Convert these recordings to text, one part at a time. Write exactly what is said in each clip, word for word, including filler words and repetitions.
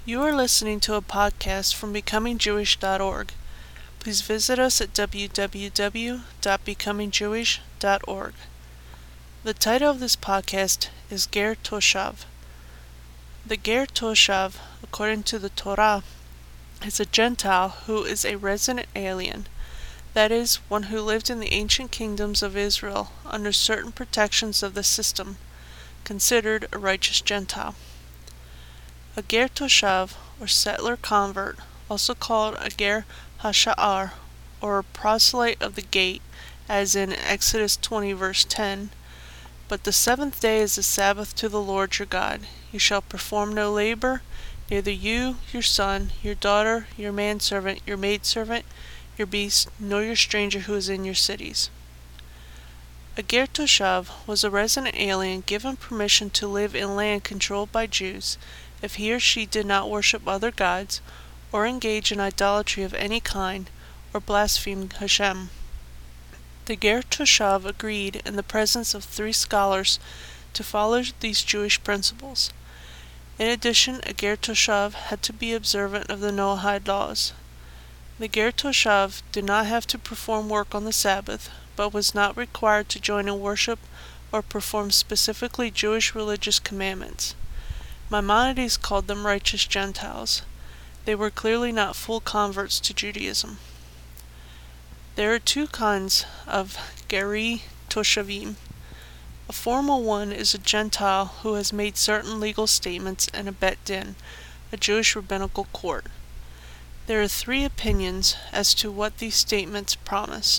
You are listening to a podcast from becoming jewish dot org. Please visit us at w w w dot becoming jewish dot org. The title of this podcast is Ger Toshav. The Ger Toshav, according to the Torah, is a Gentile who is a resident alien, that is, one who lived in the ancient kingdoms of Israel under certain protections of the system, considered a righteous Gentile. A Ger Toshav, or settler convert, also called a Ger Hasha'ar, or a proselyte of the gate, as in Exodus twenty verse ten, But the seventh day is the Sabbath to the Lord your God. You shall perform no labor, neither you, your son, your daughter, your manservant, your maidservant, your beast, nor your stranger who is in your cities. A Ger Toshav was a resident alien given permission to live in land controlled by Jews if he or she did not worship other gods, or engage in idolatry of any kind, or blaspheme Hashem. The Ger Toshav agreed in the presence of three scholars to follow these Jewish principles. In addition, a Ger Toshav had to be observant of the Noahide laws. The Ger Toshav did not have to perform work on the Sabbath, but was not required to join in worship or perform specifically Jewish religious commandments. Maimonides called them righteous Gentiles. They were clearly not full converts to Judaism. There are two kinds of Geri Toshavim. A formal one is a Gentile who has made certain legal statements in a Bet Din, a Jewish rabbinical court. There are three opinions as to what these statements promise.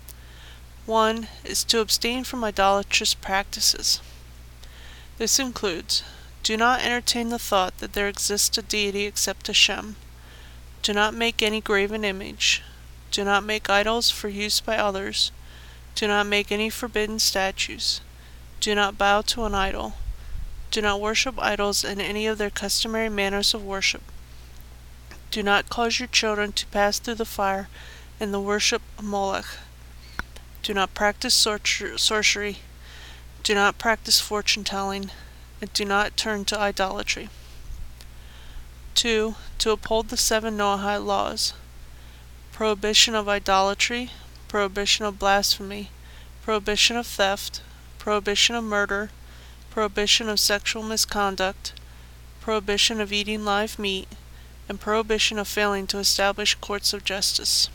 One is to abstain from idolatrous practices. This includes: do not entertain the thought that there exists a deity except Hashem. Do not make any graven image. Do not make idols for use by others. Do not make any forbidden statues. Do not bow to an idol. Do not worship idols in any of their customary manners of worship. Do not cause your children to pass through the fire in the worship of Moloch. Do not practice sorcery. Do not practice fortune-telling. And do not turn to idolatry. Two, to uphold the seven Noahide laws: prohibition of idolatry, prohibition of blasphemy, prohibition of theft, prohibition of murder, prohibition of sexual misconduct, prohibition of eating live meat, and prohibition of failing to establish courts of justice.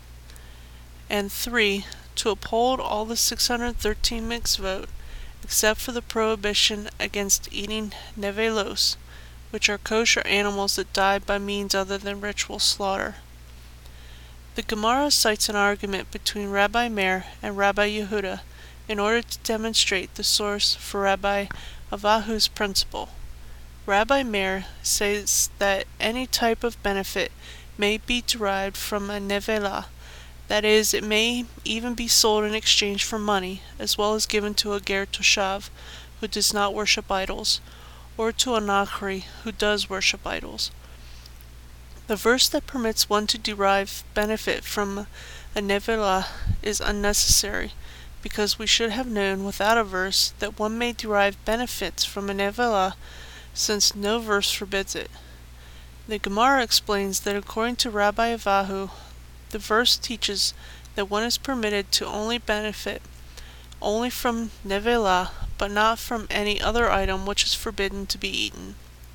And three, to uphold all the six hundred thirteen mitzvot, except for the prohibition against eating nevelos, which are kosher animals that died by means other than ritual slaughter. The Gemara cites an argument between Rabbi Meir and Rabbi Yehuda in order to demonstrate the source for Rabbi Avahu's principle. Rabbi Meir says that any type of benefit may be derived from a nevelah, that is, it may even be sold in exchange for money, as well as given to a Ger Toshav, who does not worship idols, or to a Nachri, who does worship idols. The verse that permits one to derive benefit from a nevelah is unnecessary, because we should have known without a verse that one may derive benefits from a nevelah, since no verse forbids it. The Gemara explains that according to Rabbi Avahu, the verse teaches that one is permitted to only benefit only from nevelah, but not from any other item which is forbidden to be eaten.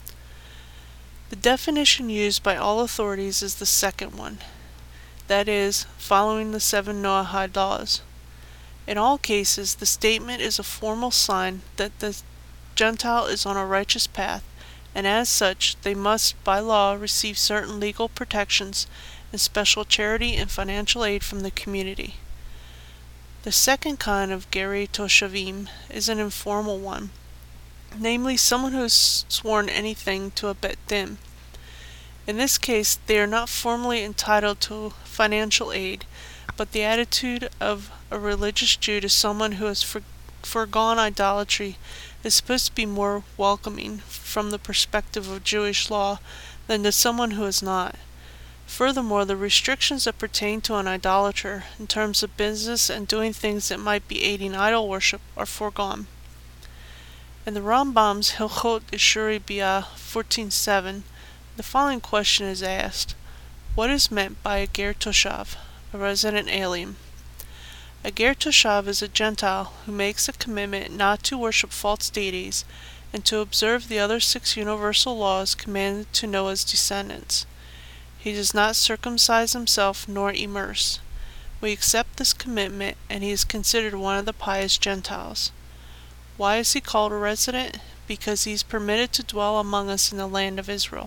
The definition used by all authorities is the second one, that is, following the seven Noahide laws. In all cases, the statement is a formal sign that the Gentile is on a righteous path, and as such, they must, by law, receive certain legal protections and special charity and financial aid from the community. The second kind of Geri Toshavim is an informal one, namely someone who has sworn anything to a Bet Din. In this case, they are not formally entitled to financial aid, but the attitude of a religious Jew to someone who has for, foregone idolatry is supposed to be more welcoming from the perspective of Jewish law than to someone who is not. Furthermore, the restrictions that pertain to an idolater in terms of business and doing things that might be aiding idol worship are foregone. In the Rambam's Hilchot Ishuri Bia fourteen seven, The following question is asked: what is meant by a ger toshav, a resident alien? A ger toshav is a Gentile who makes a commitment not to worship false deities and to observe the other six universal laws commanded to Noah's descendants. He does not circumcise himself nor immerse. We accept this commitment, and he is considered one of the pious Gentiles. Why is he called a resident? Because he is permitted to dwell among us in the land of Israel.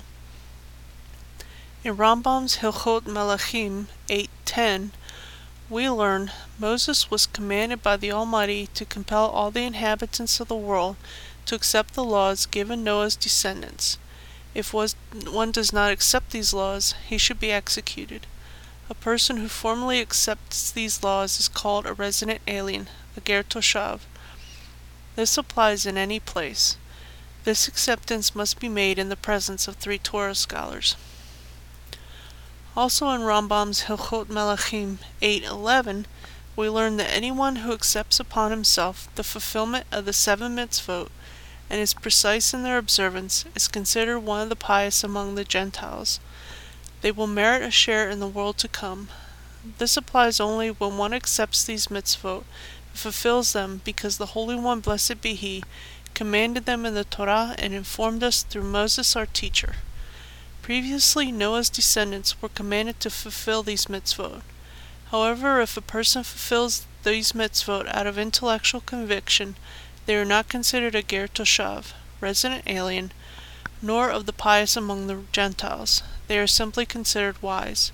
In Rambam's Hilchot Melachim eight ten, we learn Moses was commanded by the Almighty to compel all the inhabitants of the world to accept the laws given Noah's descendants. If one does not accept these laws, he should be executed. A person who formally accepts these laws is called a resident alien, a ger toshav. This applies in any place. This acceptance must be made in the presence of three Torah scholars. Also in Rambam's Hilchot Melachim eight eleven, we learn that anyone who accepts upon himself the fulfillment of the seven mitzvot and is precise in their observance is considered one of the pious among the Gentiles. They will merit a share in the world to come. This applies only when one accepts these mitzvot and fulfills them, because the Holy One, blessed be He, commanded them in the Torah and informed us through Moses our teacher. Previously, Noah's descendants were commanded to fulfill these mitzvot. However, if a person fulfills these mitzvot out of intellectual conviction, they are not considered a ger toshav, resident alien, nor of the pious among the Gentiles. They are simply considered wise.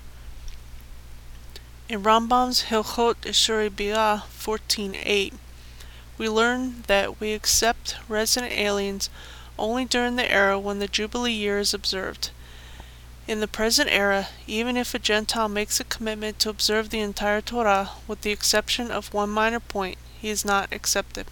In Rambam's Hilchot Issurei Bia fourteen eight, we learn that we accept resident aliens only during the era when the Jubilee year is observed. In the present era, even if a Gentile makes a commitment to observe the entire Torah, with the exception of one minor point, he is not accepted.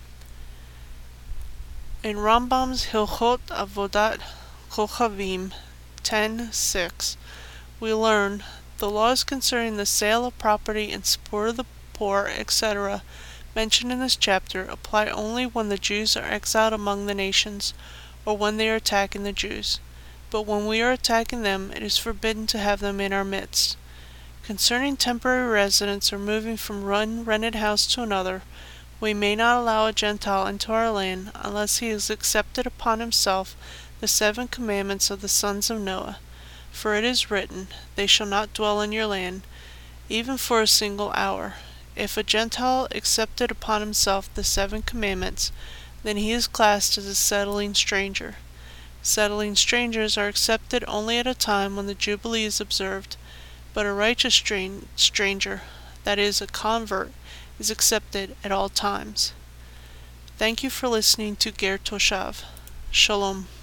In Rambam's Hilchot Avodat Kochavim ten six, we learn the laws concerning the sale of property and support of the poor, et cetera, mentioned in this chapter apply only when the Jews are exiled among the nations, or when they are attacking the Jews. But when we are attacking them, it is forbidden to have them in our midst. Concerning temporary residents or moving from one rented house to another, we may not allow a Gentile into our land unless he has accepted upon himself the seven commandments of the sons of Noah. For it is written, "They shall not dwell in your land, even for a single hour." If a Gentile accepted upon himself the seven commandments, then he is classed as a settling stranger. Settling strangers are accepted only at a time when the Jubilee is observed, but a righteous stran- stranger, that is, a convert, is accepted at all times. Thank you for listening to Ger Toshav. Shalom.